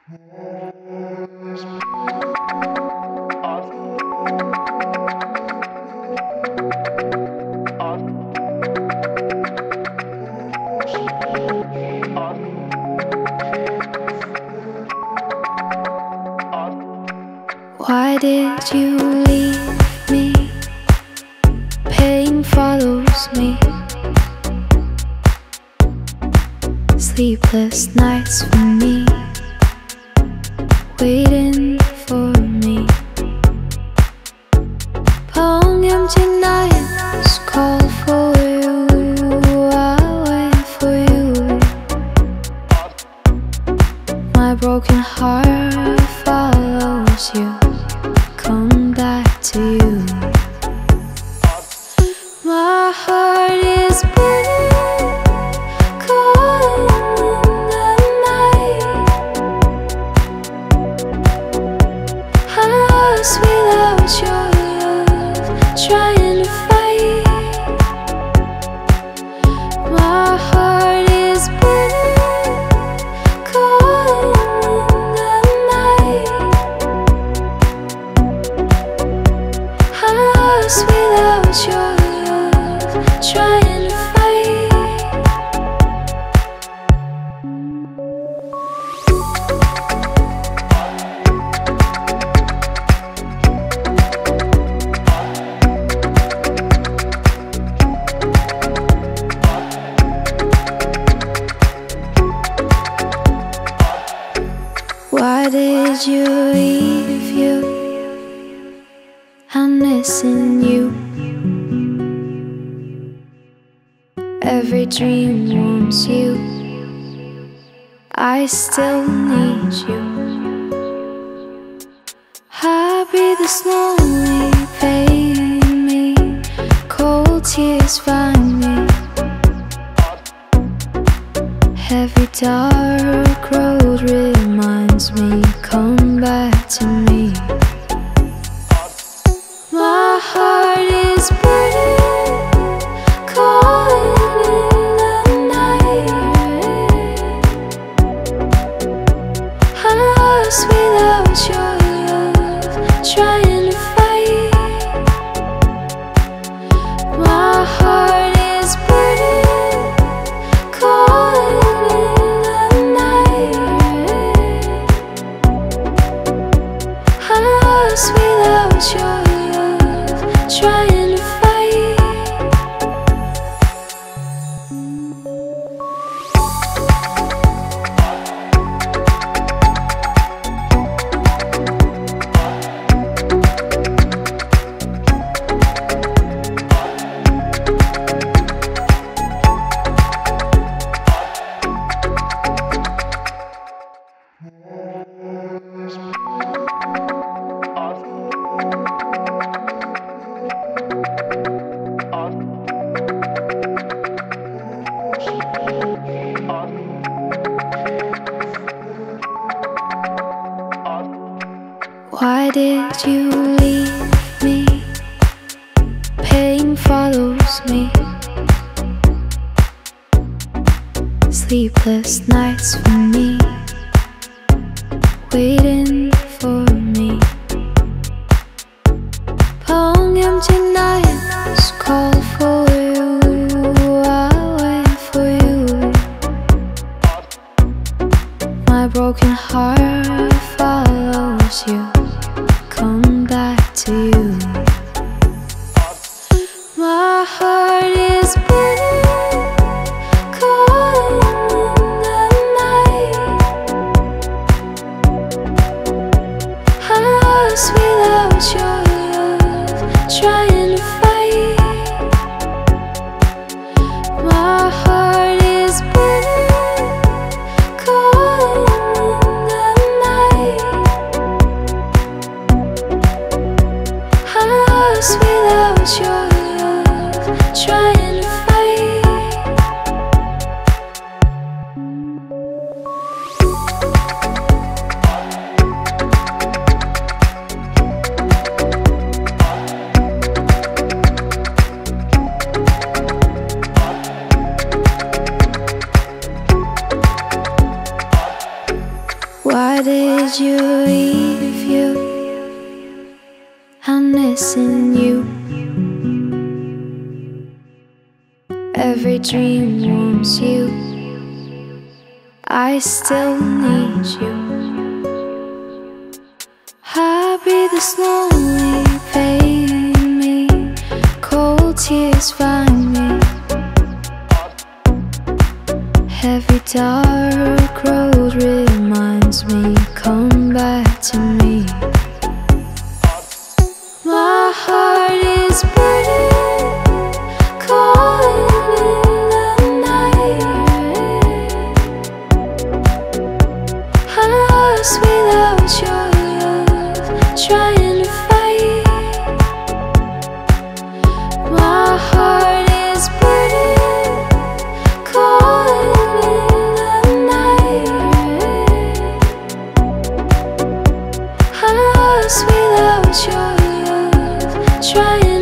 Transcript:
Why did you leave me? Pain follows me. Sleepless nights for me, waiting for me. 방염진 nights call for you. I wait for you. My broken heart follows you. Come back to you. My heart is burning, caught in the night. I'm lost without your love, trying to fight. My heart is burning, caught in the night. I'm lost without your love, trying to fight. Why did you leave you? I'm missing you. Every dream wants you. I still need you. I breathe the slowly, pain me. Cold tears find me. Every dark road reminds me, come back to me. My heart is burning, caught in the night. I'm lost without your love, trying to fight. My heart is burning, caught in the night. I'm lost without your love, trying to fight. Why did you leave me? Pain follows me. Sleepless nights for me, waiting for me. 방염진 nights call for you. I wait for you. My broken heart follows you. Come back to you. My heart is burning, caught in the night. I'm lost without your love, trying to fight. My heart is burning, caught in the night. I'm lost without your love, trying to fight. did you leave you? I'm missing you. Every dream wants you. I still need you. Happy this lonely pain me. Cold tears find me. Heavy dark road reminds me, come back to me. My heart is burning, calling in the night. I'm lost without your love, trying to fight. My heart is burning, calling in the night. I'm lost without your love, trying